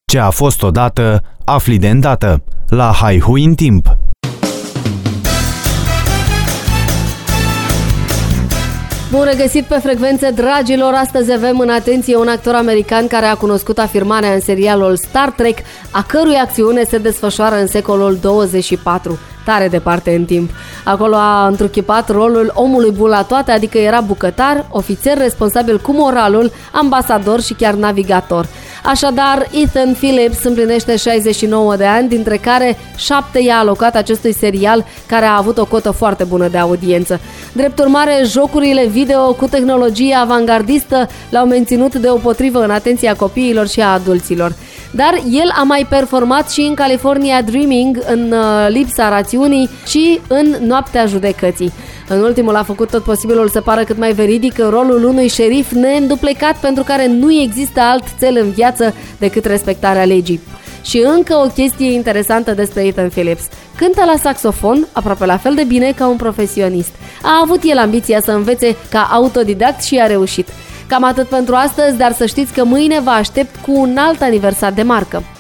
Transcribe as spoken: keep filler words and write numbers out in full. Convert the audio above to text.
Ce a fost odată, afli de îndată. La Haihui în timp. Bun regăsit pe frecvențe, dragilor! Astăzi avem în atenție un actor american care a cunoscut afirmarea în serialul Star Trek, a cărui acțiune se desfășoară în secolul douăzeci și patru, tare departe în timp. Acolo a întruchipat rolul omului bun la toate, adică era bucătar, ofițer responsabil cu moralul, ambasador și chiar navigator. Așadar, Ethan Phillips împlinește șaizeci și nouă de ani, dintre care șapte i-a alocat acestui serial, care a avut o cotă foarte bună de audiență. Drept urmare, jocurile video cu tehnologie avangardistă l-au menținut deopotrivă în atenția copiilor și a adulților. Dar el a mai performat și în California Dreaming, în Lipsa rațiunii și în Noaptea judecății. În ultimul a făcut tot posibilul să pară cât mai veridic în rolul unui șerif neînduplecat pentru care nu există alt cel în viață decât respectarea legii. Și încă o chestie interesantă despre Ethan Phillips. Cântă la saxofon aproape la fel de bine ca un profesionist. A avut el ambiția să învețe ca autodidact și a reușit. Cam atât pentru astăzi, dar să știți că mâine vă aștept cu un alt aniversar de marcă.